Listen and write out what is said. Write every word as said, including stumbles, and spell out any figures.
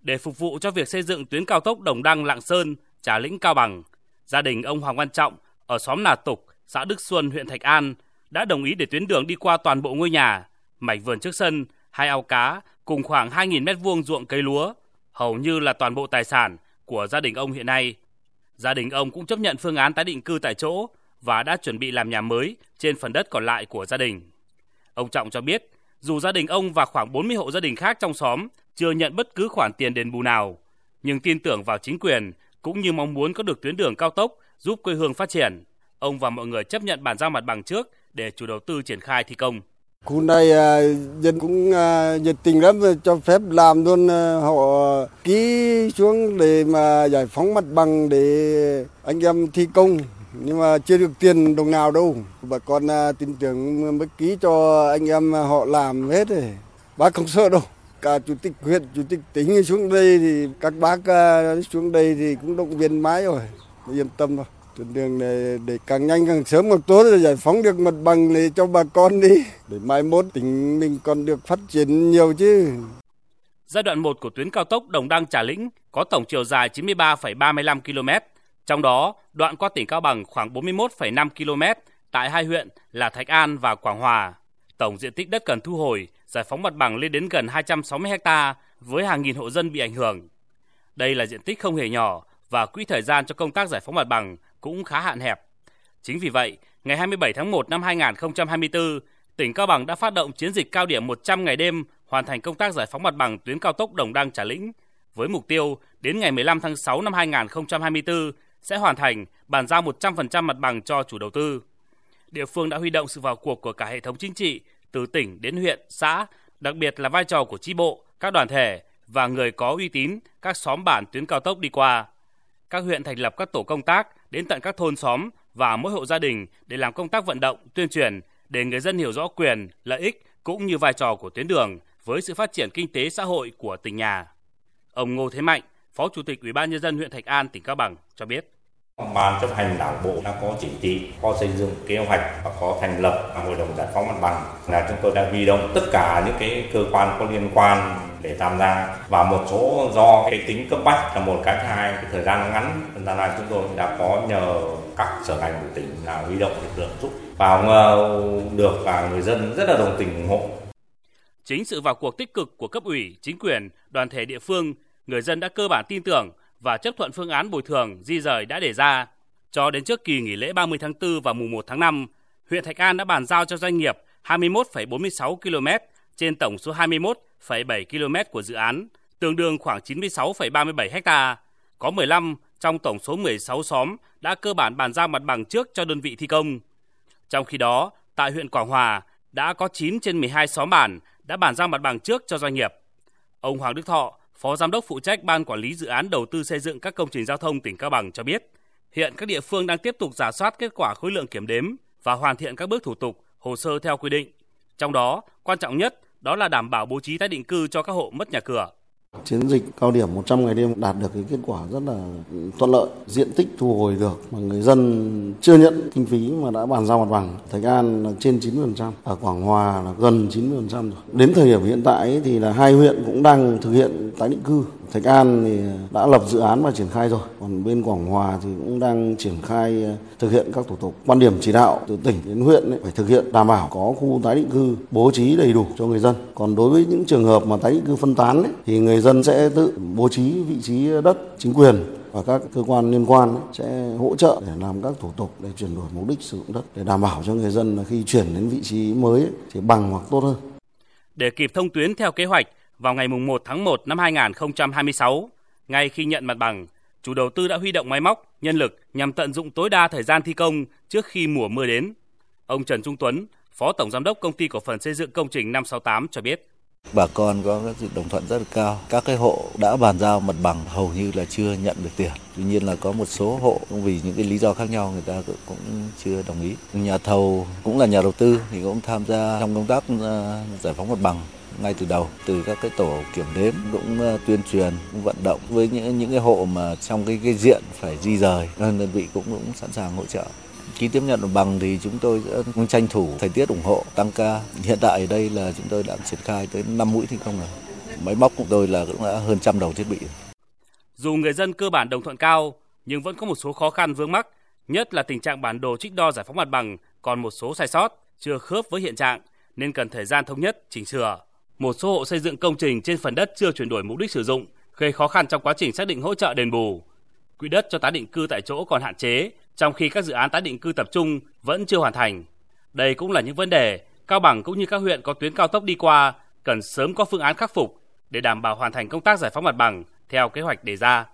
Để phục vụ cho việc xây dựng tuyến cao tốc Đồng Đăng - Lạng Sơn - Trà Lĩnh - Cao Bằng, gia đình ông Hoàng Văn Trọng ở xóm Nà Tục, xã Đức Xuân, huyện Thạch An đã đồng ý để tuyến đường đi qua toàn bộ ngôi nhà, mảnh vườn trước sân, hai ao cá cùng khoảng hai nghìn mét vuông ruộng cây lúa, hầu như là toàn bộ tài sản của gia đình ông hiện nay. Gia đình ông cũng chấp nhận phương án tái định cư tại chỗ và đã chuẩn bị làm nhà mới trên phần đất còn lại của gia đình. Ông Trọng cho biết, dù gia đình ông và khoảng bốn mươi hộ gia đình khác trong xóm chưa nhận bất cứ khoản tiền đền bù nào, nhưng tin tưởng vào chính quyền cũng như mong muốn có được tuyến đường cao tốc giúp quê hương phát triển. Ông và mọi người chấp nhận bàn giao mặt bằng trước để chủ đầu tư triển khai thi công. Khu này dân cũng nhiệt tình lắm, cho phép làm luôn, họ ký xuống để mà giải phóng mặt bằng để anh em thi công, nhưng mà chưa được tiền đồng nào đâu. Bà con tin tưởng mới ký cho anh em họ làm hết rồi. Bác không sợ đâu. Cả chủ tịch huyện, chủ tịch tỉnh xuống đây thì các bác xuống đây thì cũng động viên mãi rồi, yên tâm rồi. Tuyến đường này để càng nhanh càng sớm càng tốt, rồi giải phóng được mặt bằng để cho bà con đi, để mai mốt tỉnh mình còn được phát triển nhiều chứ. Giai đoạn một của tuyến cao tốc Đồng Đăng - Trà Lĩnh có tổng chiều dài chín mươi ba phẩy ba mươi lăm ki lô mét, trong đó đoạn qua tỉnh Cao Bằng khoảng bốn mươi mốt phẩy năm ki lô mét tại hai huyện là Thạch An và Quảng Hòa. Tổng diện tích đất cần thu hồi, giải phóng mặt bằng lên đến gần hai trăm sáu mươi héc ta với hàng nghìn hộ dân bị ảnh hưởng. Đây là diện tích không hề nhỏ và quỹ thời gian cho công tác giải phóng mặt bằng cũng khá hạn hẹp. Chính vì vậy, ngày hai mươi bảy tháng một năm hai nghìn không trăm hai mươi tư, tỉnh Cao Bằng đã phát động chiến dịch cao điểm một trăm ngày đêm hoàn thành công tác giải phóng mặt bằng tuyến cao tốc Đồng Đăng - Trà Lĩnh, với mục tiêu đến ngày mười lăm tháng sáu năm hai nghìn không trăm hai mươi tư sẽ hoàn thành, bàn giao một trăm phần trăm mặt bằng cho chủ đầu tư. Địa phương đã huy động sự vào cuộc của cả hệ thống chính trị, từ tỉnh đến huyện, xã, đặc biệt là vai trò của chi bộ, các đoàn thể và người có uy tín các xóm bản tuyến cao tốc đi qua. Các huyện thành lập các tổ công tác đến tận các thôn xóm và mỗi hộ gia đình để làm công tác vận động, tuyên truyền để người dân hiểu rõ quyền, lợi ích cũng như vai trò của tuyến đường với sự phát triển kinh tế xã hội của tỉnh nhà. Ông Ngô Thế Mạnh, Phó Chủ tịch Ủy ban Nhân dân huyện Thạch An, tỉnh Cao Bằng cho biết. Ban chấp hành Đảng bộ đã có chỉ thị, có xây dựng kế hoạch và có thành lập hội đồng giải phóng mặt bằng. Là chúng tôi đã huy động tất cả những cái cơ quan có liên quan để tham gia, và một số do cái tính cấp bách là một cái, thứ hai cái thời gian ngắn, nên là chúng tôi đã có nhờ các sở ngành của tỉnh là huy động lực lượng giúp vào được, và người dân rất là đồng tình ủng hộ. Chính sự vào cuộc tích cực của cấp ủy, chính quyền, đoàn thể địa phương, người dân đã cơ bản tin tưởng và chấp thuận phương án bồi thường di dời đã đề ra. Cho đến trước kỳ nghỉ lễ ba mươi tháng tư và mùng một tháng năm, huyện Thạch An đã bàn giao cho doanh nghiệp hai mươi mốt phẩy bốn mươi sáu ki lô mét trên tổng số hai mươi mốt phẩy bảy ki lô mét của dự án, tương đương khoảng chín mươi sáu phẩy ba mươi bảy héc ta. Có mười lăm trong tổng số mười sáu xóm đã cơ bản bàn giao mặt bằng trước cho đơn vị thi công. Trong khi đó, tại huyện Quảng Hòa đã có chín trên mười hai xóm bản đã bàn giao mặt bằng trước cho doanh nghiệp. Ông Hoàng Đức Thọ, Phó Giám đốc phụ trách Ban Quản lý Dự án Đầu tư xây dựng các công trình giao thông tỉnh Cao Bằng cho biết, hiện các địa phương đang tiếp tục rà soát kết quả khối lượng kiểm đếm và hoàn thiện các bước thủ tục, hồ sơ theo quy định. Trong đó, quan trọng nhất đó là đảm bảo bố trí tái định cư cho các hộ mất nhà cửa. Chiến dịch cao điểm một trăm ngày đêm đạt được cái kết quả rất là thuận lợi, diện tích thu hồi được mà người dân chưa nhận kinh phí mà đã bàn giao mặt bằng. Thạch An là trên chín mươi phần trăm, ở Quảng Hòa là gần chín mươi phần trăm rồi. Đến thời điểm hiện tại thì là hai huyện cũng đang thực hiện tái định cư. Thạch An thì đã lập dự án và triển khai rồi, còn bên Quảng Hòa thì cũng đang triển khai thực hiện các thủ tục. Quan điểm chỉ đạo từ tỉnh đến huyện ấy, phải thực hiện đảm bảo có khu tái định cư bố trí đầy đủ cho người dân. Còn đối với những trường hợp mà tái định cư phân tán ấy, thì người dân sẽ tự bố trí vị trí đất, chính quyền và các cơ quan liên quan ấy, sẽ hỗ trợ để làm các thủ tục để chuyển đổi mục đích sử dụng đất, để đảm bảo cho người dân là khi chuyển đến vị trí mới ấy, thì bằng hoặc tốt hơn. Để kịp thông tuyến theo kế hoạch, vào ngày mùng một tháng một năm hai nghìn không trăm hai mươi sáu, ngay khi nhận mặt bằng, chủ đầu tư đã huy động máy móc, nhân lực nhằm tận dụng tối đa thời gian thi công trước khi mùa mưa đến. Ông Trần Trung Tuấn, Phó Tổng Giám đốc Công ty Cổ phần Xây dựng Công trình năm sáu tám cho biết. Bà con có sự đồng thuận rất là cao. Các cái hộ đã bàn giao mặt bằng hầu như là chưa nhận được tiền. Tuy nhiên là có một số hộ vì những cái lý do khác nhau người ta cũng chưa đồng ý. Nhà thầu cũng là nhà đầu tư thì cũng tham gia trong công tác giải phóng mặt bằng ngay từ đầu, từ các cái tổ kiểm đếm cũng tuyên truyền, cũng vận động với những những cái hộ mà trong cái cái diện phải di rời, nên đơn vị cũng cũng sẵn sàng hỗ trợ. Khi tiếp nhận mặt bằng thì chúng tôi sẽ tranh thủ thời tiết ủng hộ, tăng ca. Hiện tại ở đây là chúng tôi đã triển khai tới năm mũi thi công rồi. Máy móc của tôi là cũng đã hơn trăm đầu thiết bị. Dù người dân cơ bản đồng thuận cao, nhưng vẫn có một số khó khăn vướng mắc, nhất là tình trạng bản đồ trích đo giải phóng mặt bằng còn một số sai sót, chưa khớp với hiện trạng nên cần thời gian thống nhất, chỉnh sửa. Một số hộ xây dựng công trình trên phần đất chưa chuyển đổi mục đích sử dụng, gây khó khăn trong quá trình xác định hỗ trợ đền bù. Quỹ đất cho tái định cư tại chỗ còn hạn chế, trong khi các dự án tái định cư tập trung vẫn chưa hoàn thành. Đây cũng là những vấn đề Cao Bằng cũng như các huyện có tuyến cao tốc đi qua cần sớm có phương án khắc phục để đảm bảo hoàn thành công tác giải phóng mặt bằng theo kế hoạch đề ra.